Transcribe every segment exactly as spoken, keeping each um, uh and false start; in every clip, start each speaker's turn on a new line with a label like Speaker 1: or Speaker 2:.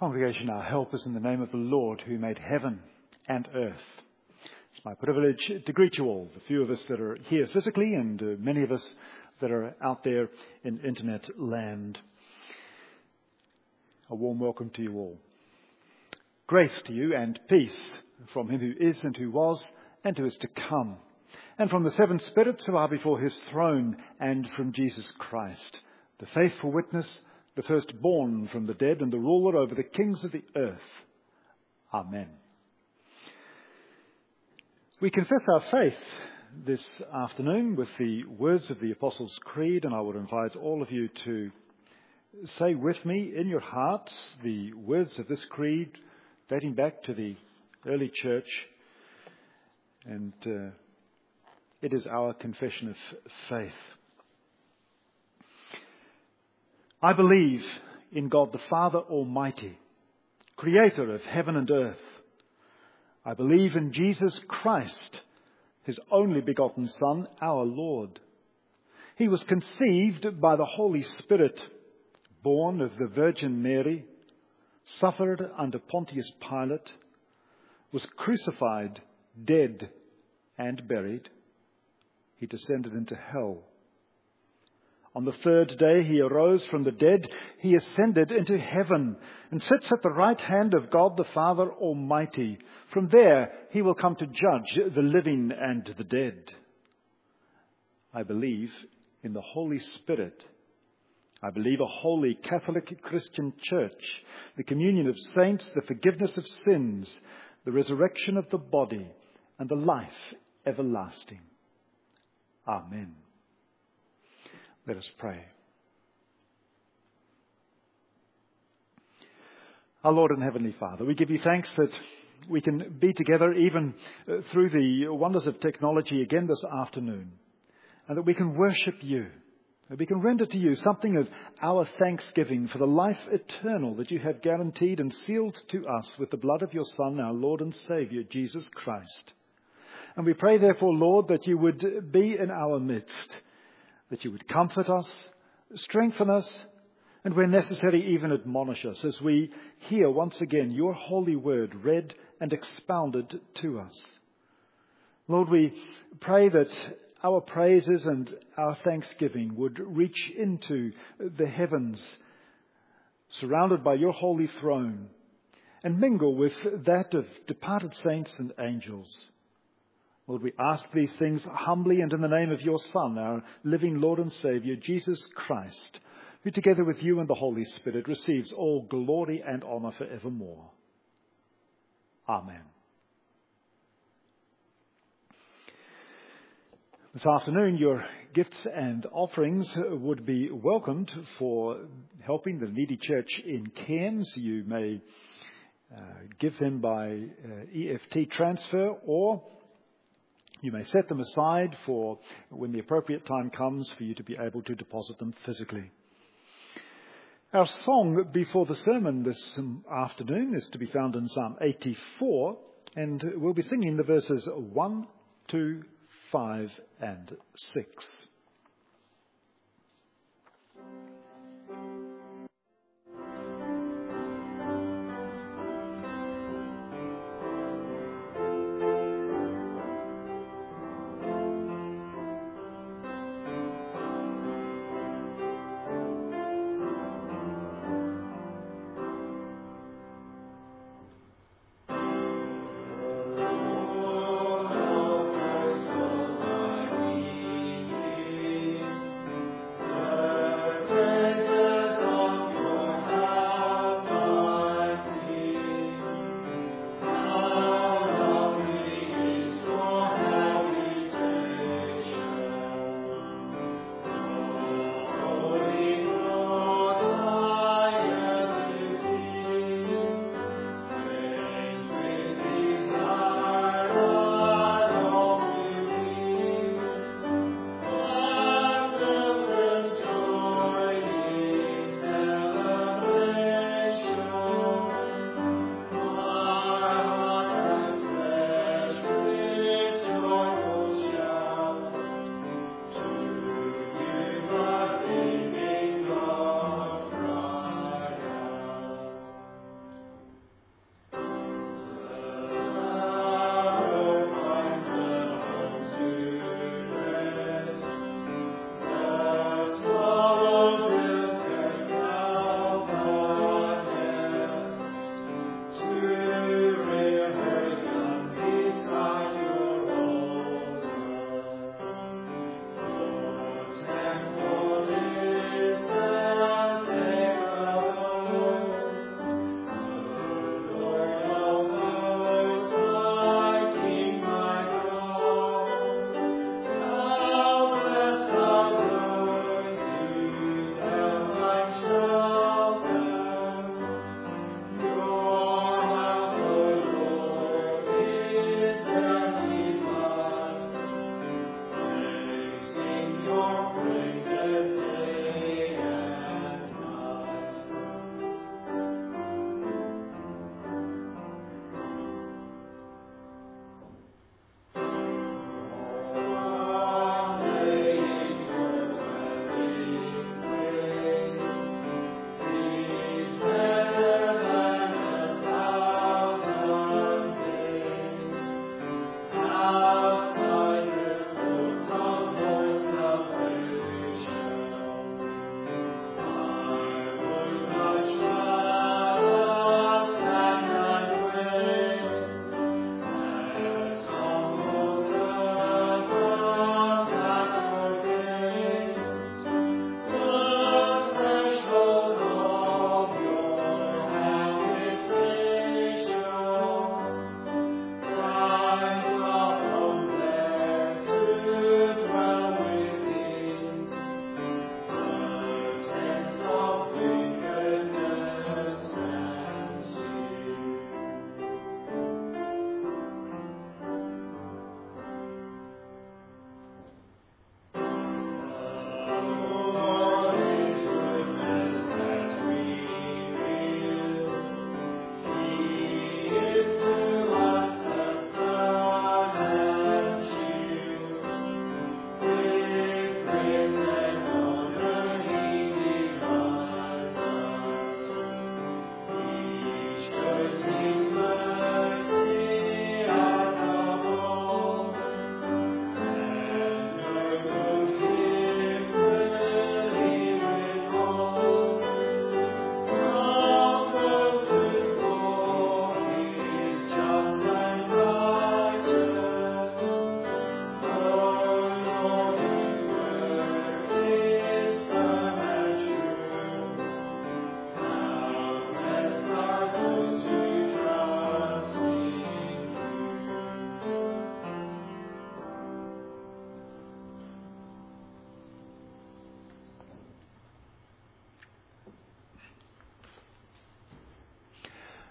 Speaker 1: Congregation, our help is in the name of the Lord who made heaven and earth. It's my privilege to greet you all, the few of us that are here physically and uh, many of us that are out there in internet land. A warm welcome to you all. Grace to you and peace from him who is and who was and who is to come, and from the seven spirits who are before his throne, and from Jesus Christ, the faithful witness, the firstborn from the dead, and the ruler over the kings of the earth. Amen. We confess our faith this afternoon with the words of the Apostles' Creed, and I would invite all of you to say with me in your hearts the words of this creed dating back to the early church, and uh, it is our confession of faith. I believe in God the Father Almighty, creator of heaven and earth. I believe in Jesus Christ, his only begotten Son, our Lord. He was conceived by the Holy Spirit, born of the Virgin Mary, suffered under Pontius Pilate, was crucified, dead, and buried. He descended into hell. On the third day he arose from the dead. He ascended into heaven and sits at the right hand of God the Father Almighty. From there he will come to judge the living and the dead. I believe in the Holy Spirit. I believe a holy Catholic Christian church, the communion of saints, the forgiveness of sins, the resurrection of the body, and the life everlasting. Amen. Let us pray. Our Lord and Heavenly Father, we give you thanks that we can be together even through the wonders of technology again this afternoon, and that we can worship you, that we can render to you something of our thanksgiving for the life eternal that you have guaranteed and sealed to us with the blood of your Son, our Lord and Saviour, Jesus Christ. And we pray therefore, Lord, that you would be in our midst, that you would comfort us, strengthen us, and where necessary even admonish us as we hear once again your holy word read and expounded to us. Lord, we pray that our praises and our thanksgiving would reach into the heavens, surrounded by your holy throne, and mingle with that of departed saints and angels. Lord, we ask these things humbly and in the name of your Son, our living Lord and Saviour, Jesus Christ, who together with you and the Holy Spirit receives all glory and honour forevermore. Amen. This afternoon, your gifts and offerings would be welcomed for helping the needy church in Cairns. You may uh, give them by uh, E F T transfer, or you may set them aside for when the appropriate time comes for you to be able to deposit them physically. Our song before the sermon this afternoon is to be found in Psalm eighty-four, and we'll be singing the verses one, two, five, and six.
Speaker 2: Oh,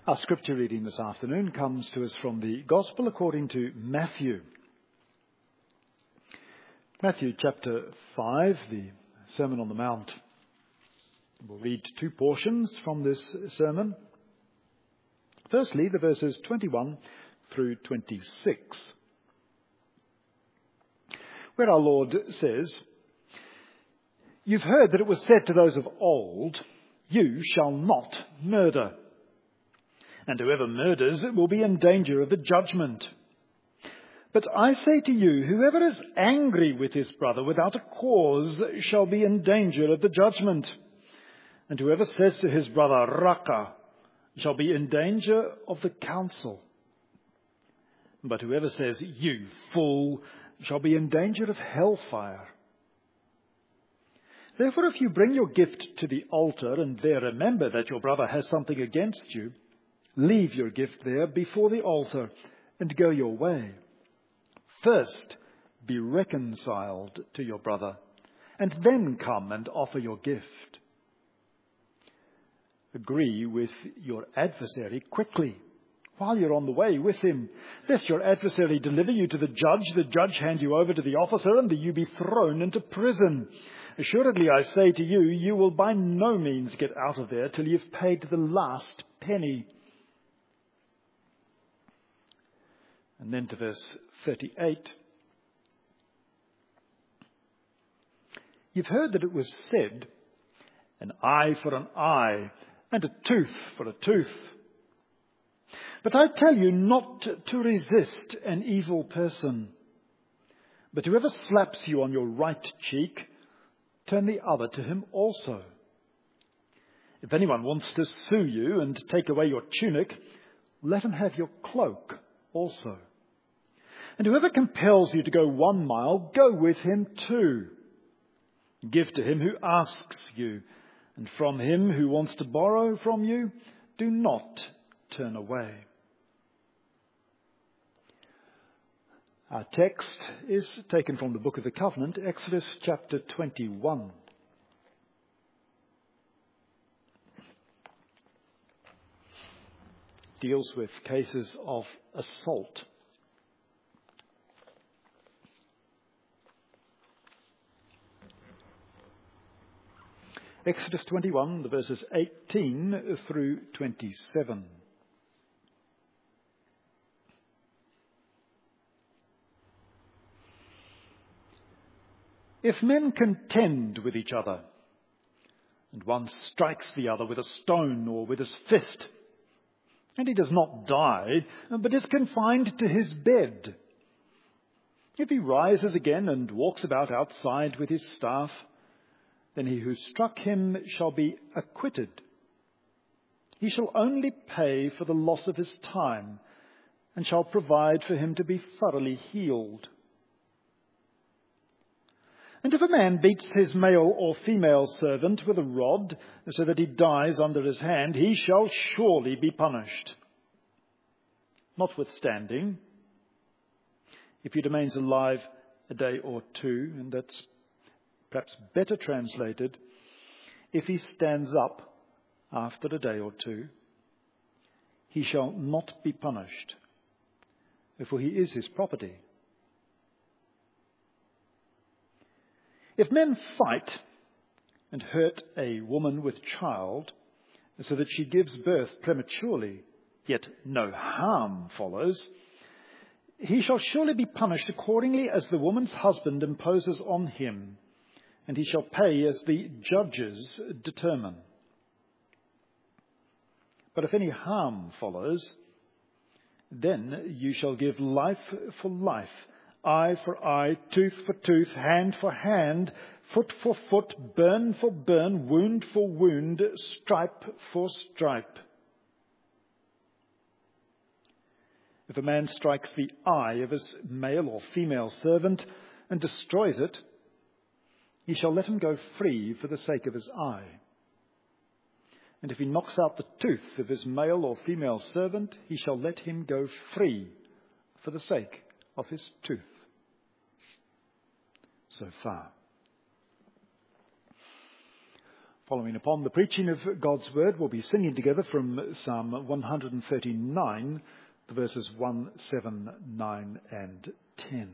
Speaker 1: Our scripture reading this afternoon comes to us from the Gospel according to Matthew. Matthew chapter five, the Sermon on the Mount. We'll read two portions from this sermon. Firstly, the verses twenty-one through twenty-six, where our Lord says, "You've heard that it was said to those of old, 'You shall not murder.' And whoever murders will be in danger of the judgment. But I say to you, whoever is angry with his brother without a cause shall be in danger of the judgment. And whoever says to his brother, 'Raka,' shall be in danger of the council. But whoever says, 'You fool,' shall be in danger of hellfire. Therefore, if you bring your gift to the altar and there remember that your brother has something against you, leave your gift there before the altar and go your way. First, be reconciled to your brother, and then come and offer your gift. Agree with your adversary quickly, while you're on the way with him, lest your adversary deliver you to the judge, the judge hand you over to the officer, and that you be thrown into prison. Assuredly, I say to you, you will by no means get out of there till you've paid the last penny." And then to verse thirty-eight. "You've heard that it was said, 'An eye for an eye, and a tooth for a tooth.' But I tell you not to resist an evil person. But whoever slaps you on your right cheek, turn the other to him also. If anyone wants to sue you and take away your tunic, let him have your cloak also. And whoever compels you to go one mile, go with him two. Give to him who asks you, and from him who wants to borrow from you, do not turn away." Our text is taken from the Book of the Covenant, Exodus chapter twenty-one. Deals with cases of assault. Exodus twenty-one, the verses eighteen through twenty-seven. "If men contend with each other, and one strikes the other with a stone or with his fist, and he does not die, but is confined to his bed, if he rises again and walks about outside with his staff, then he who struck him shall be acquitted. He shall only pay for the loss of his time, and shall provide for him to be thoroughly healed. And if a man beats his male or female servant with a rod, so that he dies under his hand, he shall surely be punished. Notwithstanding, if he remains alive a day or two," and that's perhaps better translated, "if he stands up after a day or two, he shall not be punished, for he is his property. If men fight and hurt a woman with child, so that she gives birth prematurely, yet no harm follows, he shall surely be punished accordingly as the woman's husband imposes on him, and he shall pay as the judges determine. But if any harm follows, then you shall give life for life, eye for eye, tooth for tooth, hand for hand, foot for foot, burn for burn, wound for wound, stripe for stripe. If a man strikes the eye of his male or female servant and destroys it, he shall let him go free for the sake of his eye. And if he knocks out the tooth of his male or female servant, he shall let him go free for the sake of his tooth." So far. Following upon the preaching of God's Word, we'll be singing together from Psalm one thirty-nine, the verses one, seven, nine and ten.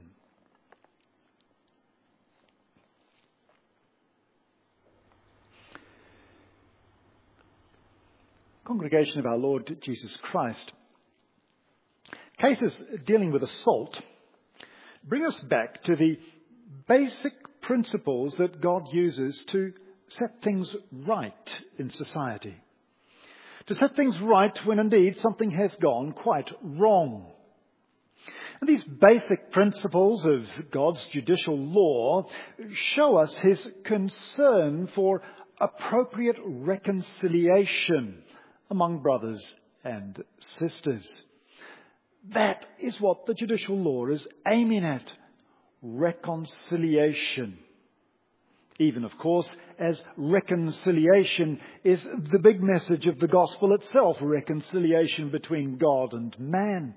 Speaker 1: Congregation of our Lord Jesus Christ, cases dealing with assault bring us back to the basic principles that God uses to set things right in society. To set things right when indeed something has gone quite wrong. And these basic principles of God's judicial law show us his concern for appropriate reconciliation among brothers and sisters. That is what the judicial law is aiming at. Reconciliation. Even, of course, as reconciliation is the big message of the gospel itself, reconciliation between God and man,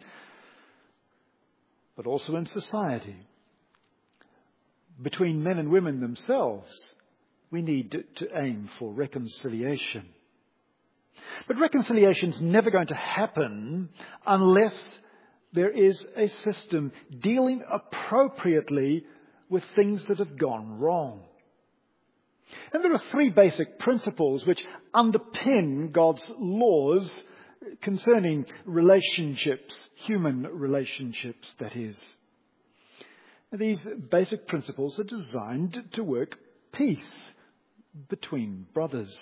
Speaker 1: but also in society. Between men and women themselves, we need to aim for reconciliation. But reconciliation is never going to happen unless there is a system dealing appropriately with things that have gone wrong. And there are three basic principles which underpin God's laws concerning relationships, human relationships, that is. These basic principles are designed to work peace between brothers.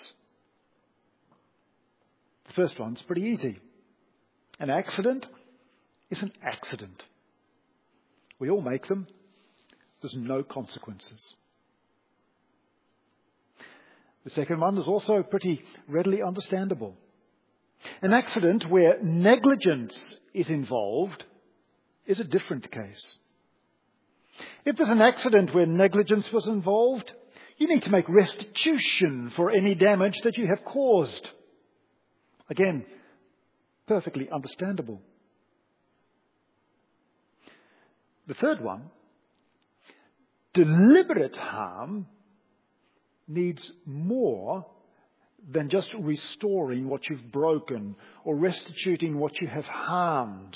Speaker 1: The first one's pretty easy. An accident is an accident. We all make them. There's no consequences. The second one is also pretty readily understandable. An accident where negligence is involved is a different case. If there's an accident where negligence was involved, you need to make restitution for any damage that you have caused. Again, perfectly understandable. The third one, deliberate harm, needs more than just restoring what you've broken or restituting what you have harmed.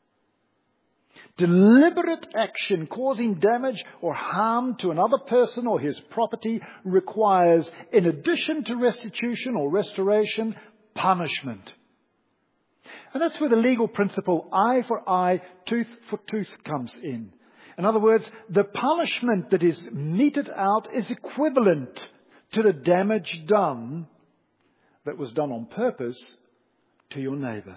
Speaker 1: Deliberate action causing damage or harm to another person or his property requires, in addition to restitution or restoration, punishment. And that's where the legal principle eye for eye, tooth for tooth comes in. In other words, the punishment that is meted out is equivalent to the damage done that was done on purpose to your neighbour.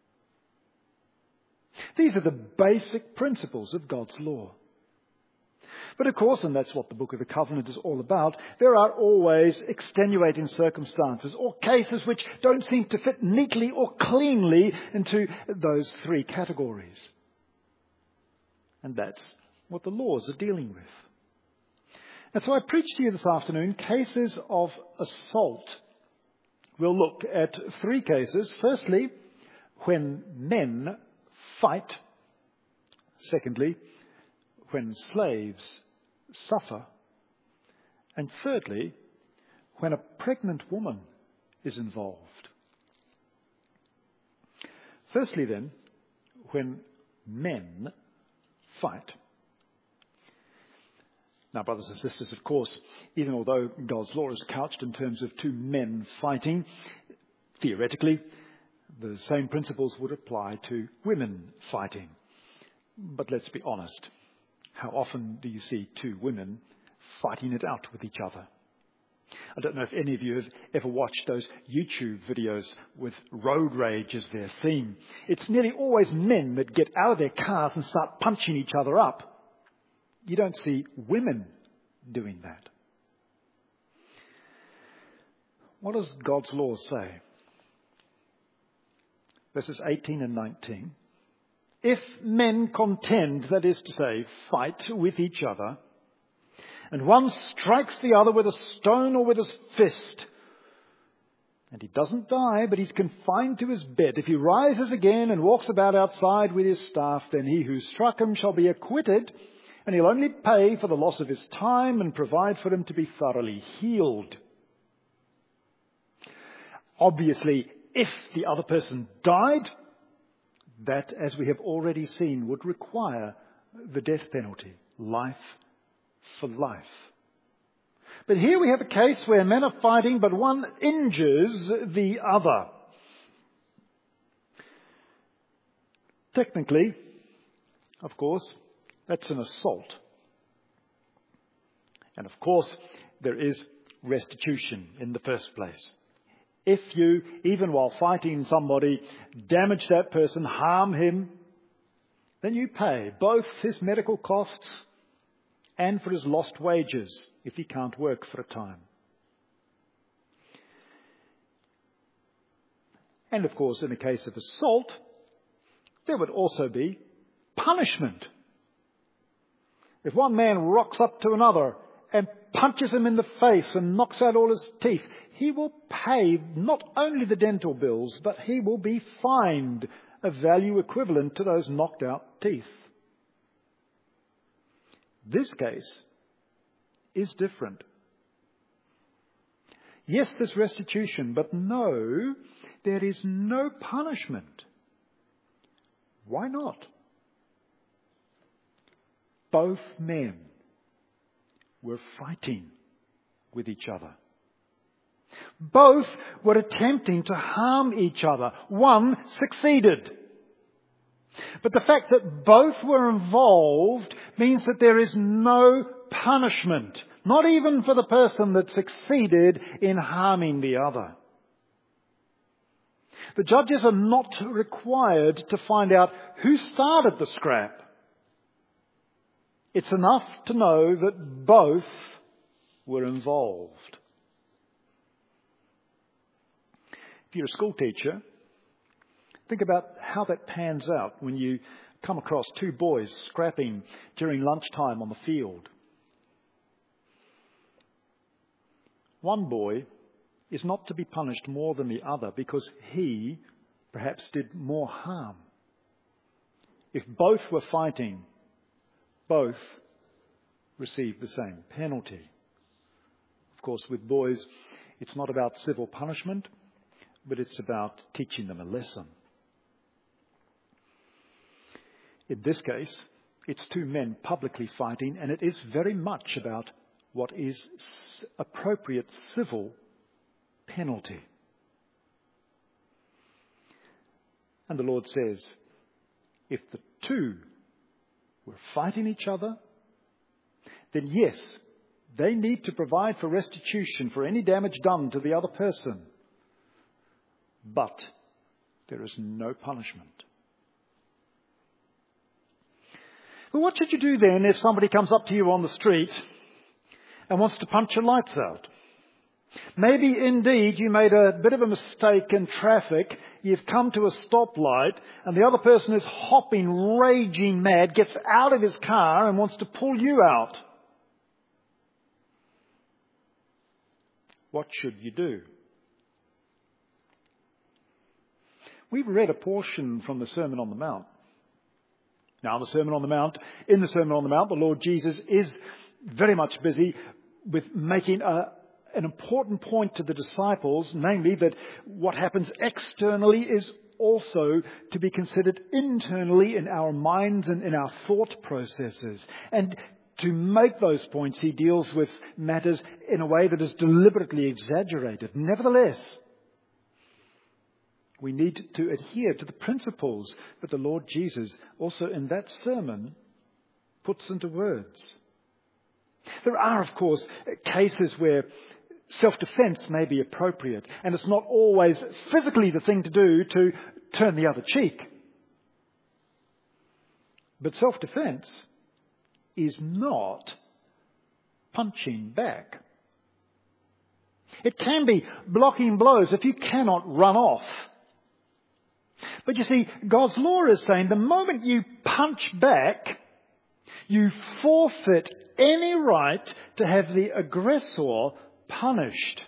Speaker 1: These are the basic principles of God's law. But of course, and that's what the Book of the Covenant is all about, there are always extenuating circumstances or cases which don't seem to fit neatly or cleanly into those three categories. And that's what the laws are dealing with. And so I preach to you this afternoon cases of assault. We'll look at three cases. Firstly, when men fight. Secondly, when slaves suffer. And thirdly, when a pregnant woman is involved. Firstly then, when men fight. Now, brothers and sisters, of course, even although God's law is couched in terms of two men fighting, theoretically, the same principles would apply to women fighting. But let's be honest. How often do you see two women fighting it out with each other? I don't know if any of you have ever watched those YouTube videos with road rage as their theme. It's nearly always men that get out of their cars and start punching each other up. You don't see women doing that. What does God's law say? Verses eighteen and nineteen. If men contend, that is to say, fight with each other, and one strikes the other with a stone or with his fist, and he doesn't die, but he's confined to his bed. If he rises again and walks about outside with his staff, then he who struck him shall be acquitted, and he'll only pay for the loss of his time and provide for him to be thoroughly healed. Obviously, if the other person died, that, as we have already seen, would require the death penalty, life for life. But here we have a case where men are fighting, but one injures the other. Technically, of course, that's an assault. And of course, there is restitution in the first place. If you, even while fighting somebody, damage that person, harm him, then you pay both his medical costs and for his lost wages if he can't work for a time. And of course, in a case of assault, there would also be punishment. If one man rocks up to another and punches him in the face and knocks out all his teeth, he will pay not only the dental bills, but he will be fined a value equivalent to those knocked out teeth. This case is different. Yes, there's restitution, but no, there is no punishment. Why not? Both men were fighting with each other. Both were attempting to harm each other. One succeeded. But the fact that both were involved means that there is no punishment, not even for the person that succeeded in harming the other. The judges are not required to find out who started the scrap. It's enough to know that both were involved. If you're a school teacher, think about how that pans out when you come across two boys scrapping during lunchtime on the field. One boy is not to be punished more than the other because he perhaps did more harm. If both were fighting, both receive the same penalty. Of course, with boys, it's not about civil punishment, but it's about teaching them a lesson. In this case, it's two men publicly fighting, and it is very much about what is appropriate civil penalty. And the Lord says, if the two were fighting each other, then yes, they need to provide for restitution for any damage done to the other person. But there is no punishment. Well, what should you do then if somebody comes up to you on the street and wants to punch your lights out? Maybe indeed you made a bit of a mistake in traffic. You've come to a stoplight and the other person is hopping, raging mad, gets out of his car and wants to pull you out. What should you do? We've read a portion from the Sermon on the Mount. Now, the Sermon on the Mount, in the Sermon on the Mount, the Lord Jesus is very much busy with making a, an important point to the disciples, namely that what happens externally is also to be considered internally in our minds and in our thought processes. And to make those points, he deals with matters in a way that is deliberately exaggerated. Nevertheless, we need to adhere to the principles that the Lord Jesus also in that sermon puts into words. There are, of course, cases where self-defense may be appropriate, and it's not always physically the thing to do to turn the other cheek. But self-defense is not punching back. It can be blocking blows if you cannot run off. But you see, God's law is saying the moment you punch back, you forfeit any right to have the aggressor punished.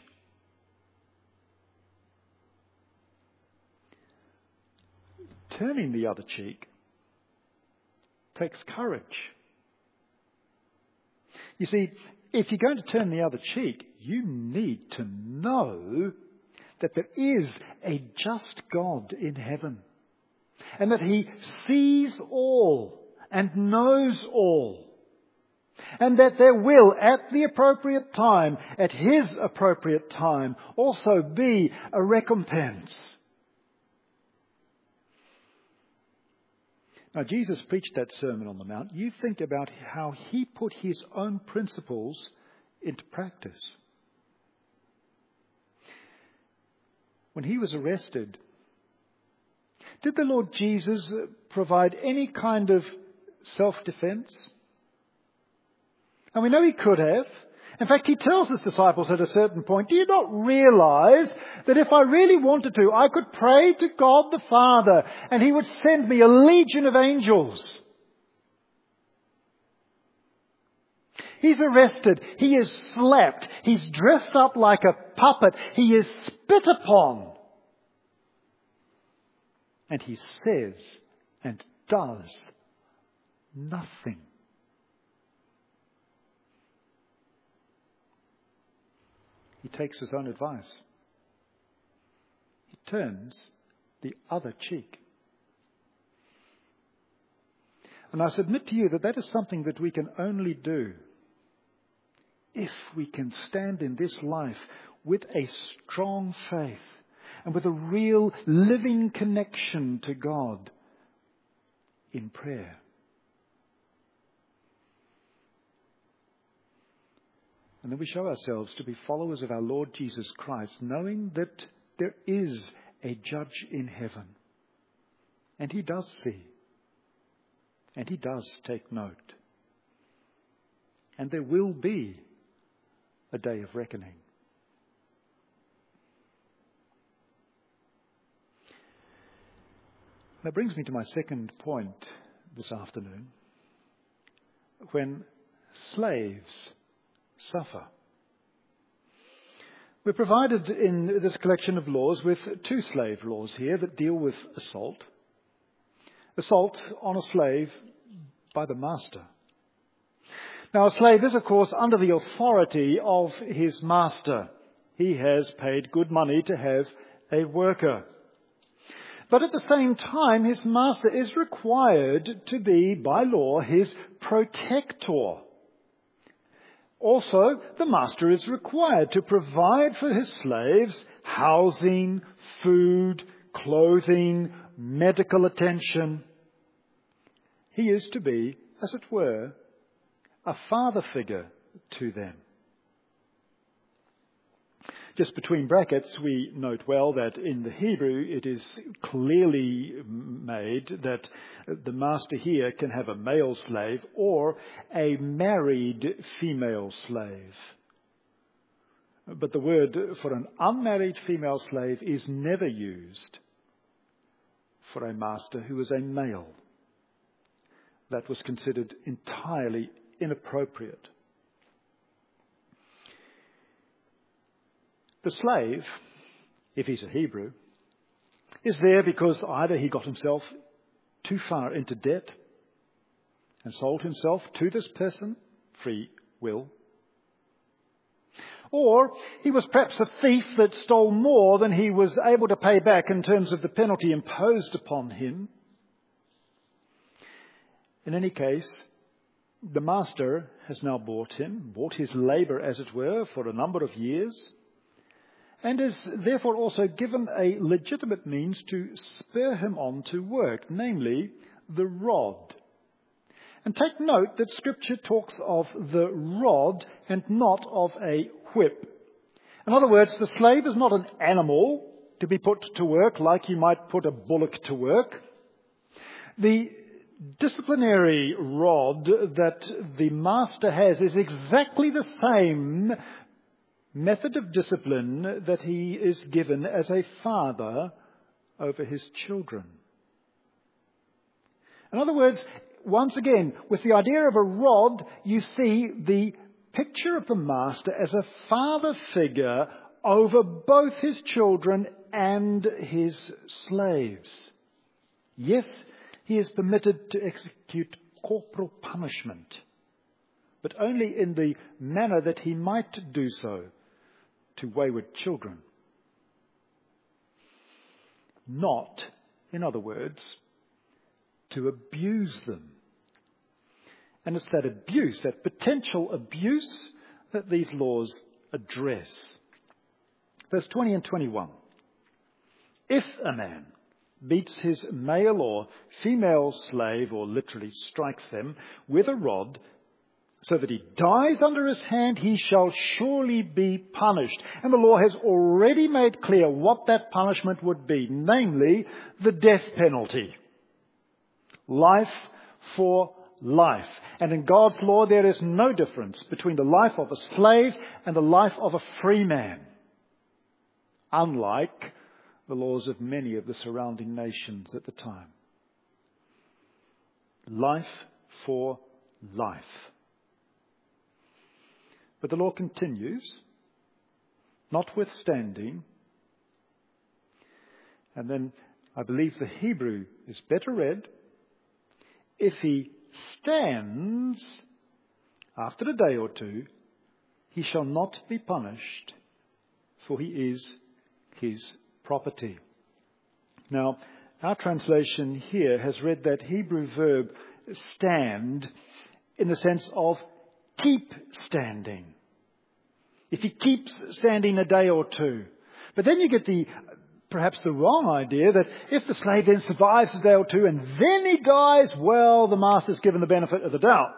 Speaker 1: Turning the other cheek takes courage. You see, if you're going to turn the other cheek, you need to know that there is a just God in heaven, and that he sees all and knows all, and that there will, at the appropriate time, at his appropriate time, also be a recompense. Now, Jesus preached that Sermon on the Mount. You think about how he put his own principles into practice. When he was arrested, did the Lord Jesus provide any kind of self-defense? And we know he could have. In fact, he tells his disciples at a certain point, do you not realize that if I really wanted to, I could pray to God the Father and he would send me a legion of angels? He's arrested. He is slapped. He's dressed up like a puppet. He is spit upon. And he says and does nothing. He takes his own advice. He turns the other cheek. And I submit to you that that is something that we can only do if we can stand in this life with a strong faith and with a real living connection to God in prayer. And then we show ourselves to be followers of our Lord Jesus Christ, knowing that there is a judge in heaven. And he does see. And he does take note. And there will be a day of reckoning. That brings me to my second point this afternoon. When slaves suffer. We're provided in this collection of laws with two slave laws here that deal with assault. Assault on a slave by the master. Now, a slave is, of course, under the authority of his master. He has paid good money to have a worker. But at the same time, his master is required to be, by law, his protector. Also, the master is required to provide for his slaves housing, food, clothing, medical attention. He is to be, as it were, a father figure to them. Just between brackets, we note well that in the Hebrew it is clearly made that the master here can have a male slave or a married female slave. But the word for an unmarried female slave is never used for a master who is a male. That was considered entirely inappropriate. The slave, if he's a Hebrew, is there because either he got himself too far into debt and sold himself to this person, free will, or he was perhaps a thief that stole more than he was able to pay back in terms of the penalty imposed upon him. In any case, the master has now bought him, bought his labour, as it were, for a number of years, and is therefore also given a legitimate means to spur him on to work, namely the rod. And take note that Scripture talks of the rod and not of a whip. In other words, the slave is not an animal to be put to work like you might put a bullock to work. The disciplinary rod that the master has is exactly the same method of discipline that he is given as a father over his children. In other words, once again, with the idea of a rod, you see the picture of the master as a father figure over both his children and his slaves. Yes, he is permitted to execute corporal punishment, but only in the manner that he might do so to wayward children. not, in other words, to abuse them. And it's that abuse, that potential abuse, that these laws address. Verse twenty and twenty-one. If a man beats his male or female slave, or literally strikes them, with a rod, so that he dies under his hand, he shall surely be punished. And the law has already made clear what that punishment would be, namely the death penalty. Life for life. And in God's law there is no difference between the life of a slave and the life of a free man, unlike the laws of many of the surrounding nations at the time. Life for life. But the law continues, notwithstanding, and then I believe the Hebrew is better read, if he stands after a day or two, he shall not be punished, for he is his property. Now, our translation here has read that Hebrew verb stand in the sense of keep standing. If he keeps standing a day or two. But then you get the perhaps the wrong idea that if the slave then survives a day or two and then he dies, well, the master's given the benefit of the doubt.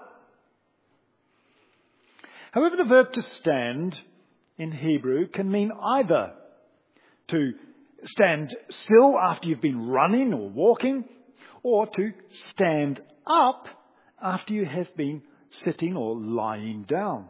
Speaker 1: However, the verb to stand in Hebrew can mean either to stand still after you've been running or walking, or to stand up after you have been sitting or lying down.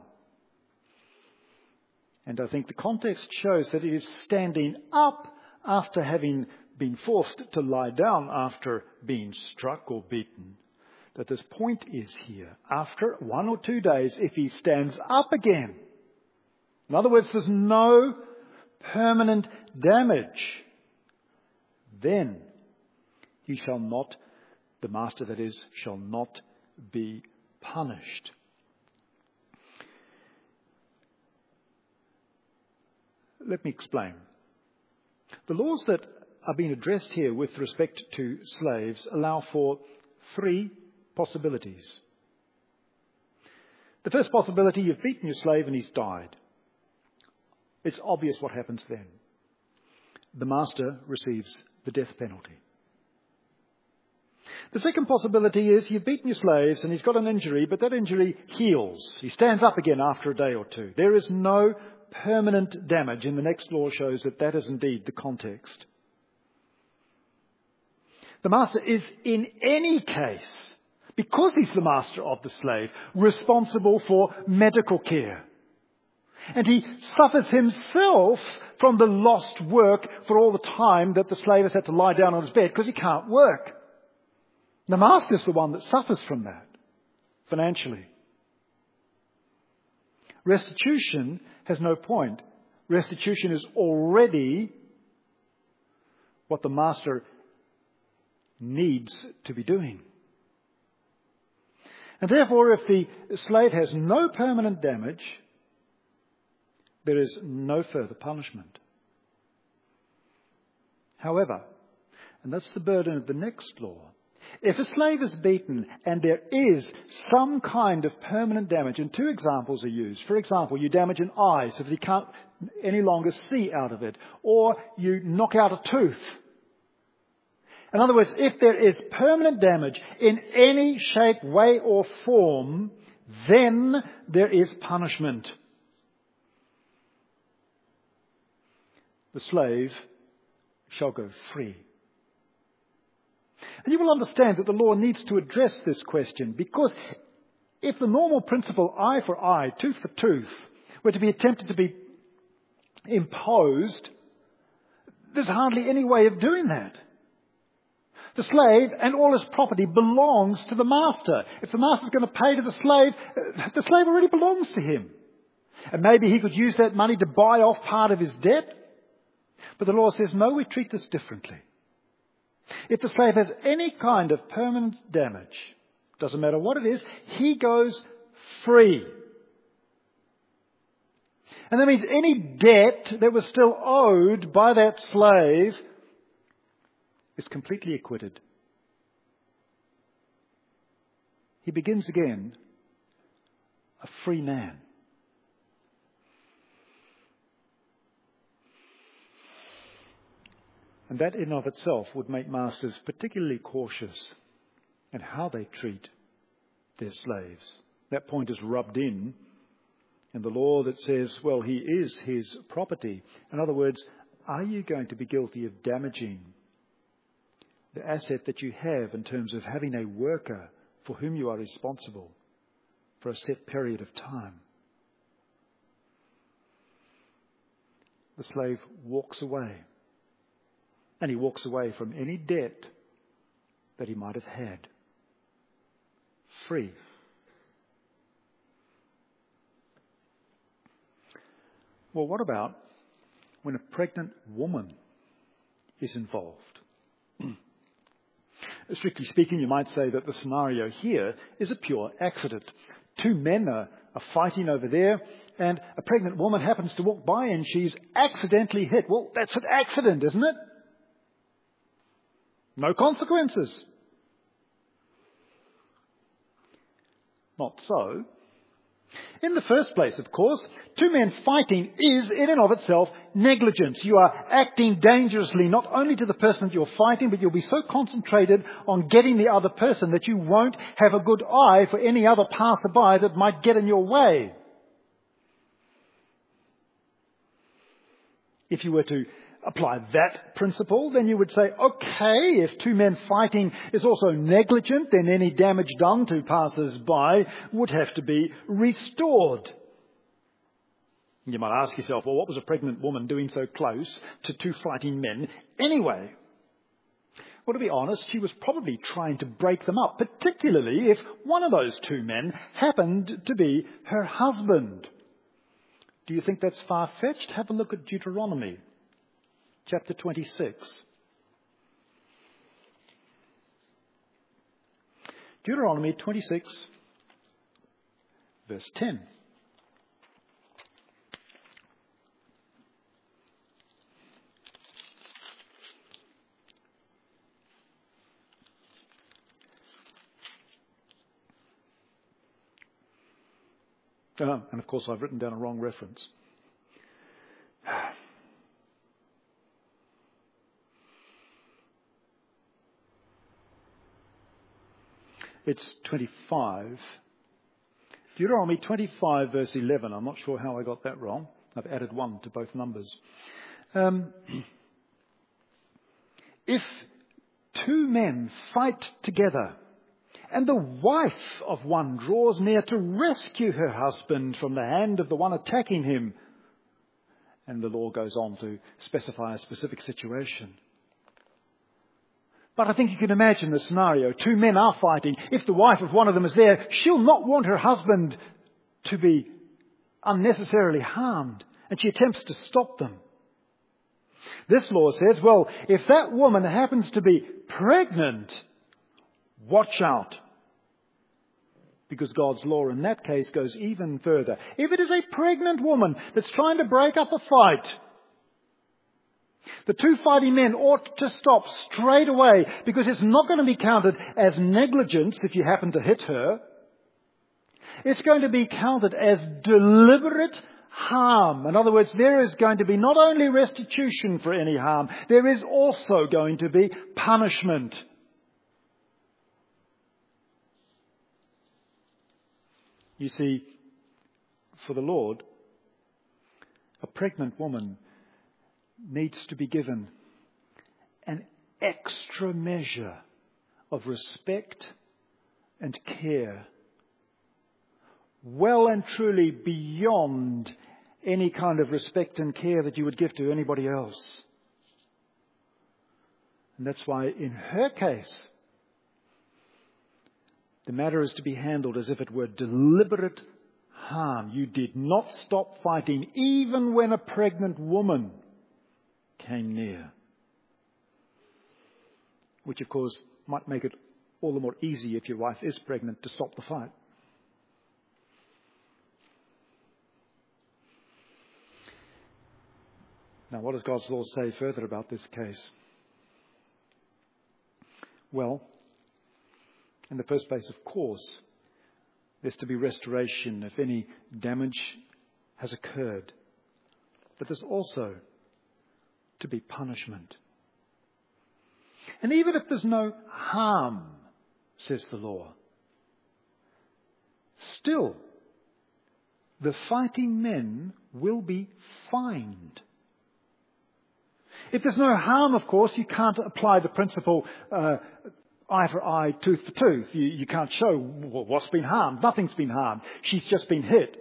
Speaker 1: And I think the context shows that it is standing up after having been forced to lie down after being struck or beaten. That this point is here. After one or two days, if he stands up again, in other words, there's no permanent damage, then he shall not, the master that is, shall not be punished. Let me explain. The laws that are being addressed here with respect to slaves allow for three possibilities. The first possibility, you've beaten your slave and he's died. It's obvious what happens then. The master receives the death penalty. The second possibility is you've beaten your slaves and he's got an injury, but that injury heals. He stands up again after a day or two. There is no permanent damage, and the next law shows that that is indeed the context. The master is in any case, because he's the master of the slave, responsible for medical care. And he suffers himself from the lost work for all the time that the slave has had to lie down on his bed because he can't work. The master is the one that suffers from that financially. Restitution has no point. Restitution is already what the master needs to be doing. And therefore, if the slave has no permanent damage, there is no further punishment. However, and that's the burden of the next law, if a slave is beaten and there is some kind of permanent damage, and two examples are used. For example, you damage an eye so that he can't any longer see out of it, or you knock out a tooth. In other words, if there is permanent damage in any shape, way or form, then there is punishment. The slave shall go free. And you will understand that the law needs to address this question, because if the normal principle eye for eye, tooth for tooth, were to be attempted to be imposed, there's hardly any way of doing that. The slave and all his property belongs to the master. If the master's going to pay to the slave, the slave already belongs to him. And maybe he could use that money to buy off part of his debt. But the law says, no, we treat this differently. If the slave has any kind of permanent damage, doesn't matter what it is, he goes free. And that means any debt that was still owed by that slave is completely acquitted. He begins again a free man. And that in and of itself would make masters particularly cautious in how they treat their slaves. That point is rubbed in in the law that says, well, he is his property. In other words, are you going to be guilty of damaging the asset that you have in terms of having a worker for whom you are responsible for a set period of time? The slave walks away. And he walks away from any debt that he might have had. Free. Well, what about when a pregnant woman is involved? Strictly speaking, you might say that the scenario here is a pure accident. Two men are, are fighting over there, and a pregnant woman happens to walk by and she's accidentally hit. Well, that's an accident, isn't it? No consequences. Not so. In the first place, of course, two men fighting is in and of itself negligence. You are acting dangerously, not only to the person that you're fighting, but you'll be so concentrated on getting the other person that you won't have a good eye for any other passerby that might get in your way. If you were to apply that principle, then you would say, okay, if two men fighting is also negligent, then any damage done to passers-by would have to be restored. You might ask yourself, well, what was a pregnant woman doing so close to two fighting men anyway? Well, to be honest, she was probably trying to break them up, particularly if one of those two men happened to be her husband. Do you think that's far-fetched? Have a look at Deuteronomy. Chapter twenty-six. Deuteronomy twenty-six, verse ten. Uh, and of course I've written down a wrong reference. It's twenty-five. Deuteronomy twenty-five, verse eleven. I'm not sure how I got that wrong. I've added one to both numbers. Um, if two men fight together, and the wife of one draws near to rescue her husband from the hand of the one attacking him, and the law goes on to specify a specific situation. But I think you can imagine the scenario. Two men are fighting. If the wife of one of them is there, she'll not want her husband to be unnecessarily harmed. And she attempts to stop them. This law says, well, if that woman happens to be pregnant, watch out. Because God's law in that case goes even further. If it is a pregnant woman that's trying to break up a fight, the two fighting men ought to stop straight away, because it's not going to be counted as negligence if you happen to hit her. It's going to be counted as deliberate harm. In other words, there is going to be not only restitution for any harm, there is also going to be punishment. You see, for the Lord, a pregnant woman needs to be given an extra measure of respect and care, well and truly beyond any kind of respect and care that you would give to anybody else. And that's why in her case, the matter is to be handled as if it were deliberate harm. You did not stop fighting even when a pregnant woman came near. Which, of course, might make it all the more easy if your wife is pregnant to stop the fight. Now, what does God's law say further about this case? Well, in the first place, of course, there's to be restoration if any damage has occurred. But there's also to be punishment. And even if there's no harm, says the law, still the fighting men will be fined. If there's no harm, of course, you can't apply the principle uh, eye for eye, tooth for tooth. You, you can't show well, what's been harmed. Nothing's been harmed. She's just been hit.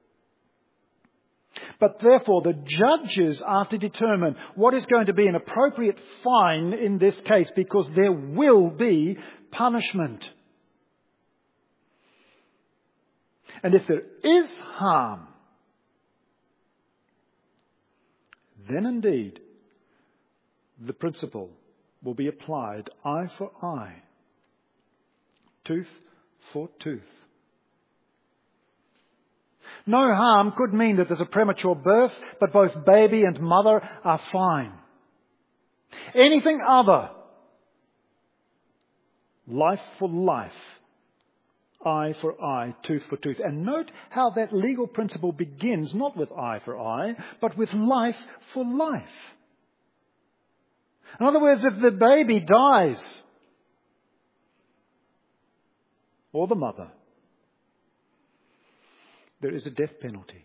Speaker 1: But therefore, the judges are to determine what is going to be an appropriate fine in this case, because there will be punishment. And if there is harm, then indeed the principle will be applied eye for eye, tooth for tooth. No harm could mean that there's a premature birth, but both baby and mother are fine. Anything other, life for life, eye for eye, tooth for tooth. And note how that legal principle begins not with eye for eye, but with life for life. In other words, if the baby dies, or the mother, there is a death penalty.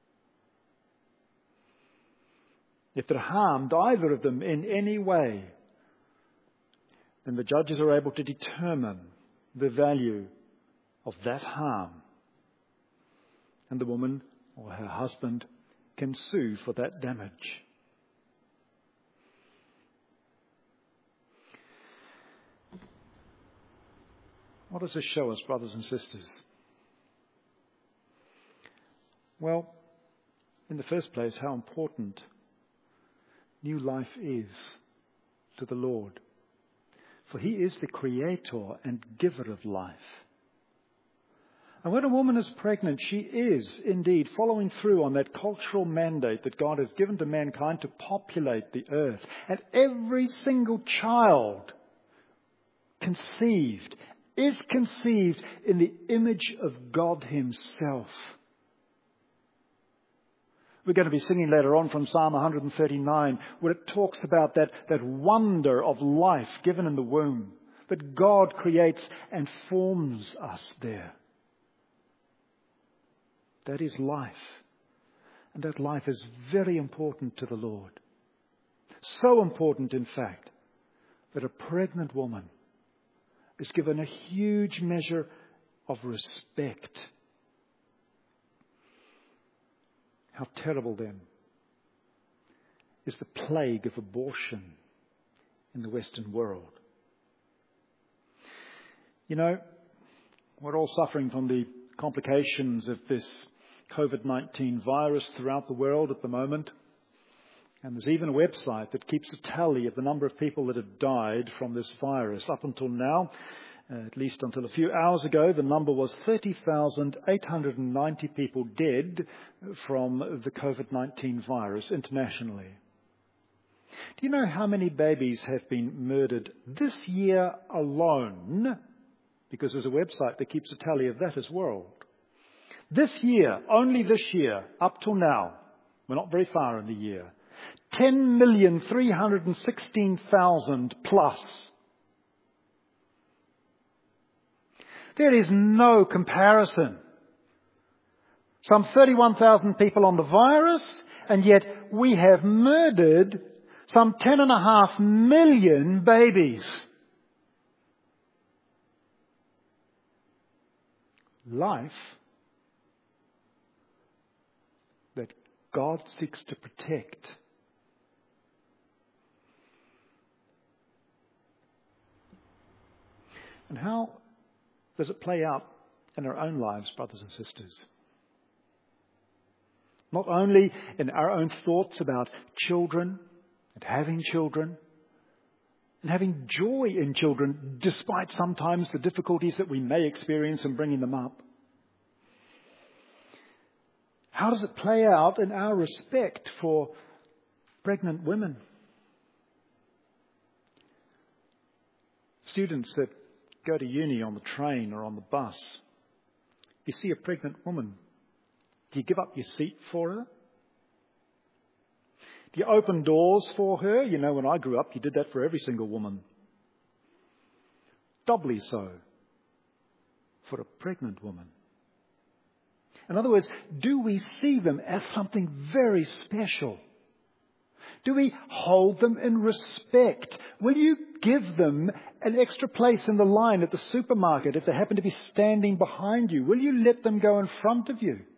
Speaker 1: If they're harmed, either of them, in any way, then the judges are able to determine the value of that harm. And the woman or her husband can sue for that damage. What does this show us, brothers and sisters? Well, in the first place, how important new life is to the Lord. For He is the creator and giver of life. And when a woman is pregnant, she is indeed following through on that cultural mandate that God has given to mankind to populate the earth. And every single child conceived is conceived in the image of God Himself. We're going to be singing later on from Psalm one thirty-nine, where it talks about that, that wonder of life given in the womb, that God creates and forms us there. That is life. And that life is very important to the Lord. So important, in fact, that a pregnant woman is given a huge measure of respect. How terrible, then, is the plague of abortion in the Western world. You know, we're all suffering from the complications of this covid nineteen virus throughout the world at the moment. And there's even a website that keeps a tally of the number of people that have died from this virus. Up until now, uh, at least until a few hours ago, the number was thirty thousand eight hundred ninety people dead from the covid nineteen virus internationally. Do you know how many babies have been murdered this year alone? Because there's a website that keeps a tally of that as well. This year, only this year, up till now, we're not very far in the year, ten million three hundred sixteen thousand plus. There is no comparison. Some thirty-one thousand people on the virus, and yet we have murdered some ten and a half million babies. Life that God seeks to protect. And how does it play out in our own lives, brothers and sisters? Not only in our own thoughts about children and having children and having joy in children, despite sometimes the difficulties that we may experience in bringing them up. How does it play out in our respect for pregnant women? Students that go to uni on the train or on the bus, if you see a pregnant woman, do you give up your seat for her? Do you open doors for her? You know, when I grew up, you did that for every single woman. Doubly so for a pregnant woman. In other words, do we see them as something very special? Do we hold them in respect? Will you give them an extra place in the line at the supermarket if they happen to be standing behind you? Will you let them go in front of you?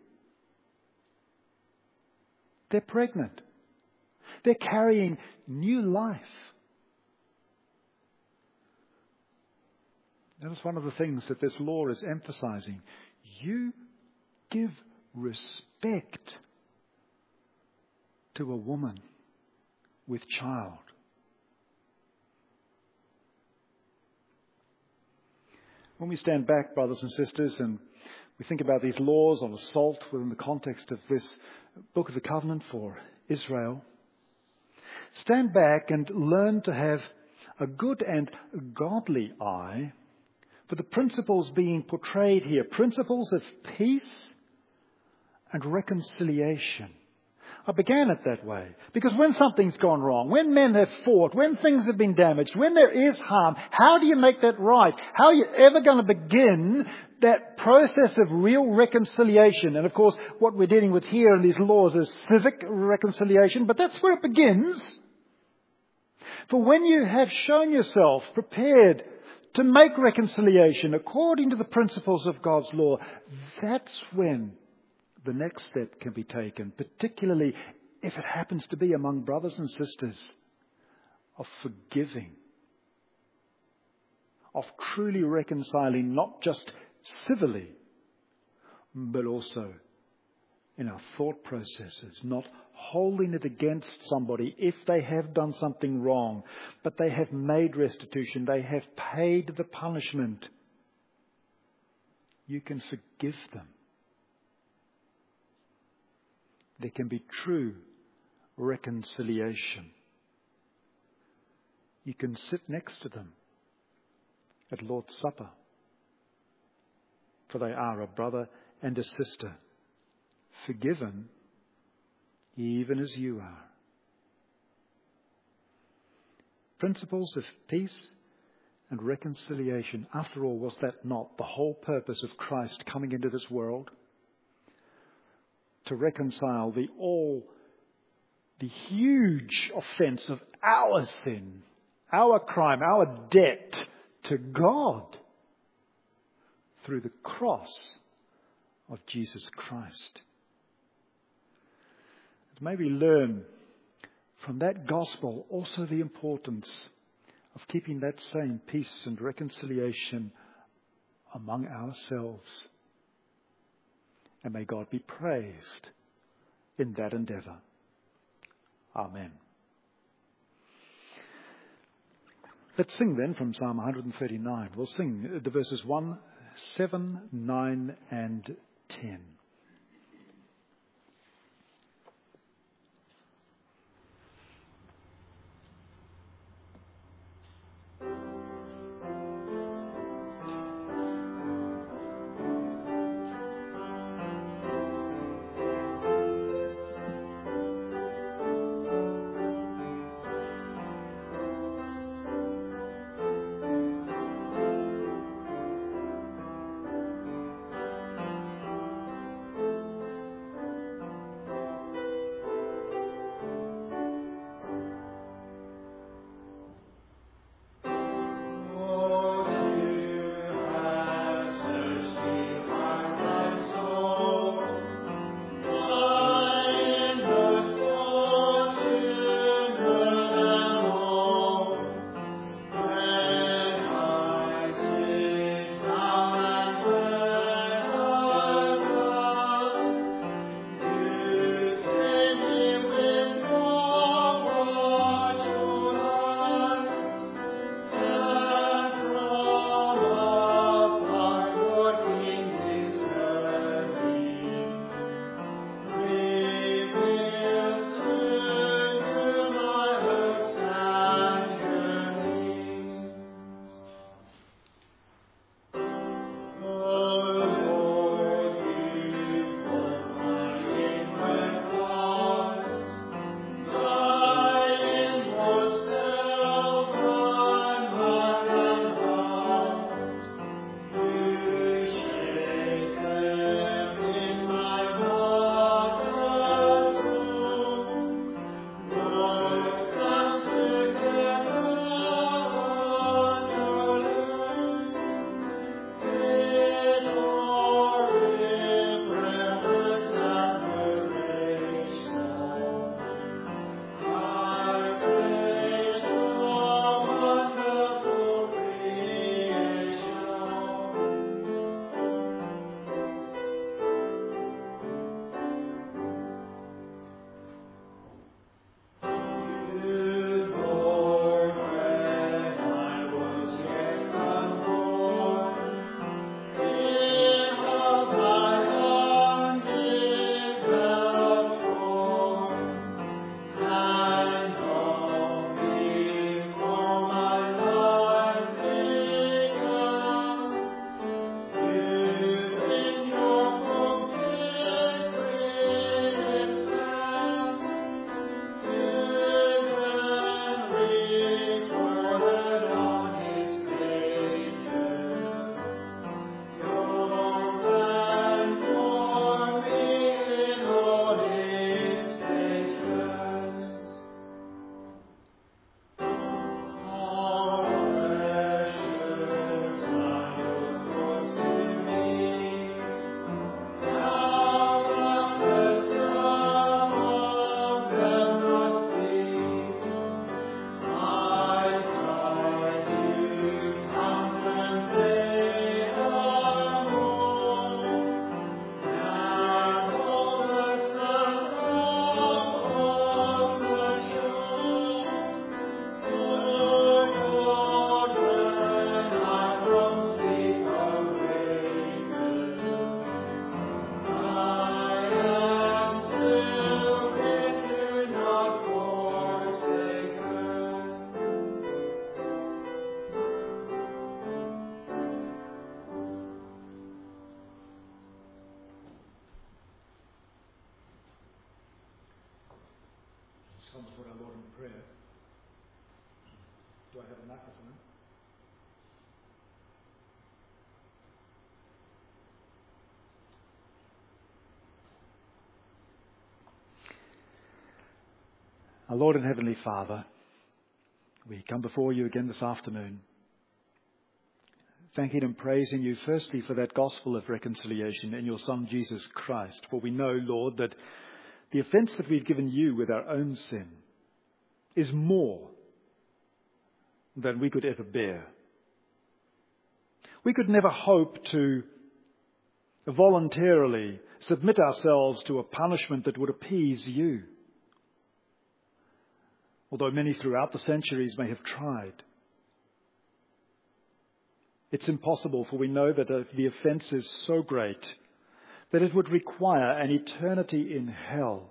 Speaker 1: They're pregnant. They're carrying new life. Notice one of the things that this law is emphasizing. You give respect to a woman with child. When we stand back, brothers and sisters, and we think about these laws on assault within the context of this Book of the Covenant for Israel, stand back and learn to have a good and godly eye for the principles being portrayed here, principles of peace and reconciliation. I began it that way because when something's gone wrong, when men have fought, when things have been damaged, when there is harm, how do you make that right? How are you ever going to begin that process of real reconciliation? And of course, what we're dealing with here in these laws is civic reconciliation, but that's where it begins. For when you have shown yourself prepared to make reconciliation according to the principles of God's law, that's when the next step can be taken, particularly if it happens to be among brothers and sisters, of forgiving, of truly reconciling, not just civilly, but also in our thought processes, not holding it against somebody if they have done something wrong, but they have made restitution, they have paid the punishment. You can forgive them. There can be true reconciliation. You can sit next to them at Lord's Supper, for they are a brother and a sister, forgiven even as you are. Principles of peace and reconciliation. After all, was that not the whole purpose of Christ coming into this world? To reconcile the all, the huge offence of our sin, our crime, our debt to God through the cross of Jesus Christ. And may we learn from that gospel also the importance of keeping that same peace and reconciliation among ourselves. And may God be praised in that endeavour. Amen. Let's sing then from Psalm one thirty-nine. We'll sing the verses one, seven, nine and ten. prayer. Do I have a microphone? Our Lord and Heavenly Father, we come before you again this afternoon, thanking and praising you firstly for that gospel of reconciliation in your Son Jesus Christ. For we know, Lord, that the offence that we've given you with our own sin is more than we could ever bear. We could never hope to voluntarily submit ourselves to a punishment that would appease you, although many throughout the centuries may have tried. It's impossible, for we know that the offence is so great that it would require an eternity in hell.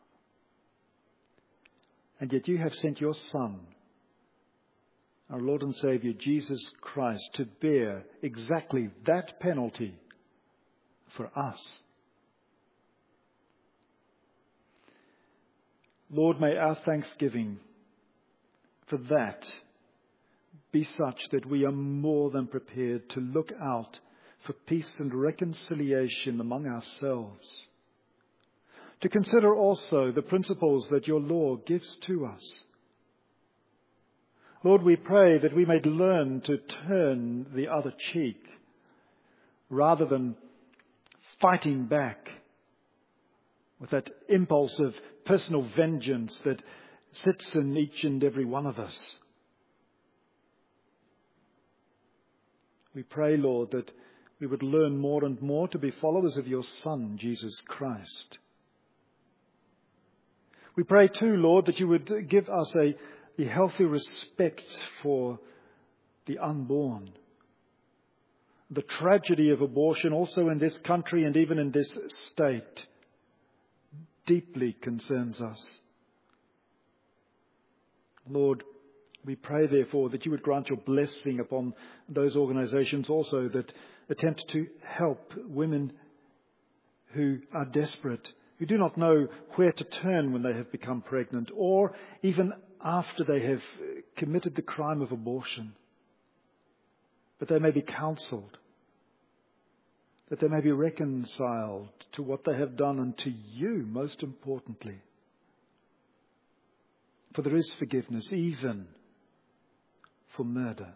Speaker 1: And yet you have sent your Son, our Lord and Saviour, Jesus Christ, to bear exactly that penalty for us. Lord, may our thanksgiving for that be such that we are more than prepared to look out for peace and reconciliation among ourselves, to consider also the principles that your law gives to us. Lord, we pray that we may learn to turn the other cheek rather than fighting back with that impulse of personal vengeance that sits in each and every one of us. We pray, Lord, that we would learn more and more to be followers of your Son, Jesus Christ. We pray too, Lord, that you would give us a, a healthy respect for the unborn. The tragedy of abortion also in this country and even in this state deeply concerns us. Lord, we pray, therefore, that you would grant your blessing upon those organizations also that attempt to help women who are desperate, who do not know where to turn when they have become pregnant, or even after they have committed the crime of abortion. But they may be counseled, that they may be reconciled to what they have done and to you, most importantly. For there is forgiveness even for murder.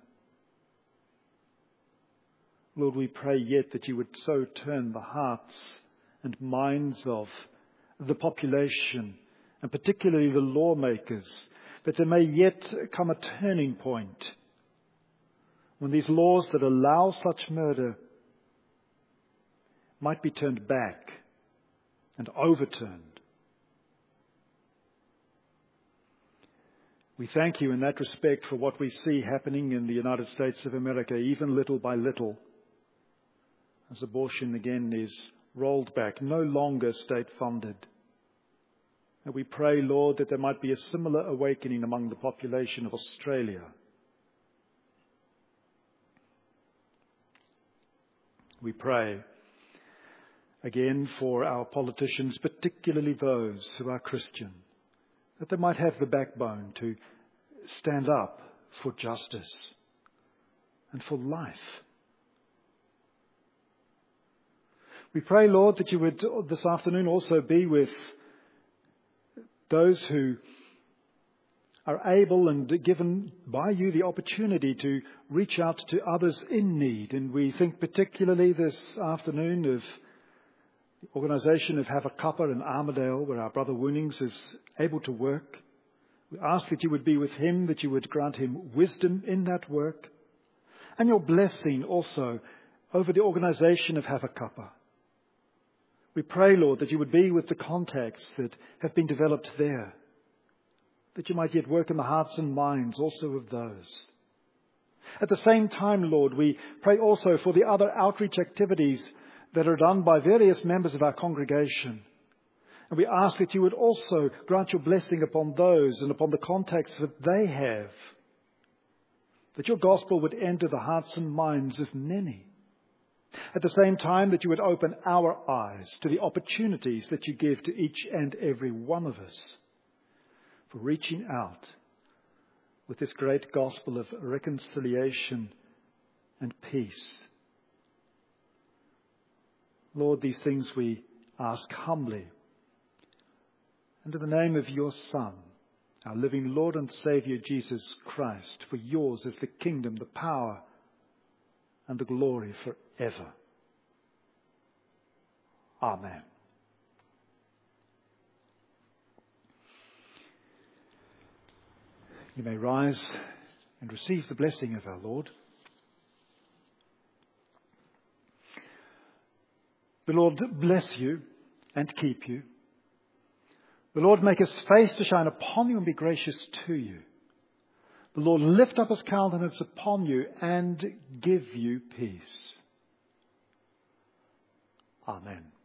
Speaker 1: Lord, we pray yet that you would so turn the hearts and minds of the population, and particularly the lawmakers, that there may yet come a turning point when these laws that allow such murder might be turned back and overturned. We thank you in that respect for what we see happening in the United States of America, even little by little, as abortion again is rolled back, no longer state-funded. And we pray, Lord, that there might be a similar awakening among the population of Australia. We pray again for our politicians, particularly those who are Christian, that they might have the backbone to stand up for justice and for life. We pray, Lord, that you would this afternoon also be with those who are able and given by you the opportunity to reach out to others in need. And we think particularly this afternoon of the organisation of Have a Cuppa in Armidale, where our brother Woonings is able to work. We ask that you would be with him, that you would grant him wisdom in that work, and your blessing also over the organisation of Have a Cuppa. We pray, Lord, that you would be with the contacts that have been developed there, that you might yet work in the hearts and minds also of those. At the same time, Lord, we pray also for the other outreach activities that are done by various members of our congregation. And we ask that you would also grant your blessing upon those and upon the contacts that they have, that your gospel would enter the hearts and minds of many. At the same time, that you would open our eyes to the opportunities that you give to each and every one of us for reaching out with this great gospel of reconciliation and peace. Lord, these things we ask humbly, and in the name of your Son, our living Lord and Saviour, Jesus Christ, for yours is the kingdom, the power, and the glory forever. Amen. You may rise and receive the blessing of our Lord. The Lord bless you and keep you. The Lord make his face to shine upon you and be gracious to you. The Lord lift up his countenance upon you and give you peace. Amen.